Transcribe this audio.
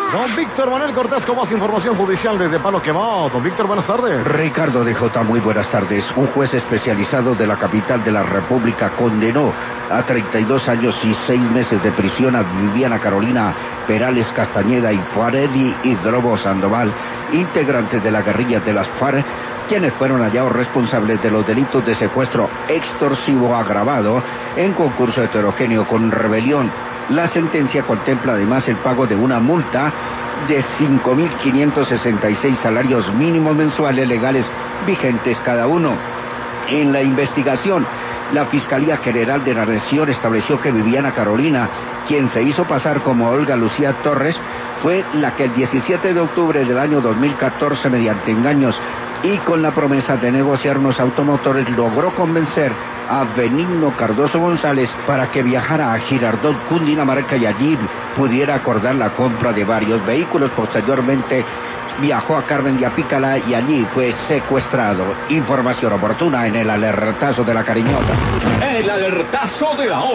Don Víctor Manuel Cortés con más información judicial desde Palo Quemado. Don Víctor, buenas tardes. Ricardo DJ, muy buenas tardes. Un juez especializado de la capital de la República condenó a 32 años y 6 meses de prisión a Viviana Carolina Perales Castañeda y Faredi Hidrobo Sandoval, integrantes de la guerrilla de las FARC, quienes fueron hallados responsables de los delitos de secuestro extorsivo agravado en concurso heterogéneo con rebelión. La sentencia contempla además el pago de una multa de 5.566 salarios mínimos mensuales legales vigentes cada uno. En la investigación, la Fiscalía General de la Nación estableció que Viviana Carolina, quien se hizo pasar como Olga Lucía Torres, fue la que el 17 de octubre del año 2014, mediante engaños y con la promesa de negociar unos automotores, logró convencer a Benigno Cardoso González para que viajara a Girardot, Cundinamarca, y allí pudiera acordar la compra de varios vehículos. Posteriormente viajó a Carmen de Apícala y allí fue secuestrado. Información oportuna en el alertazo de la Cariñota. El alertazo de la hora.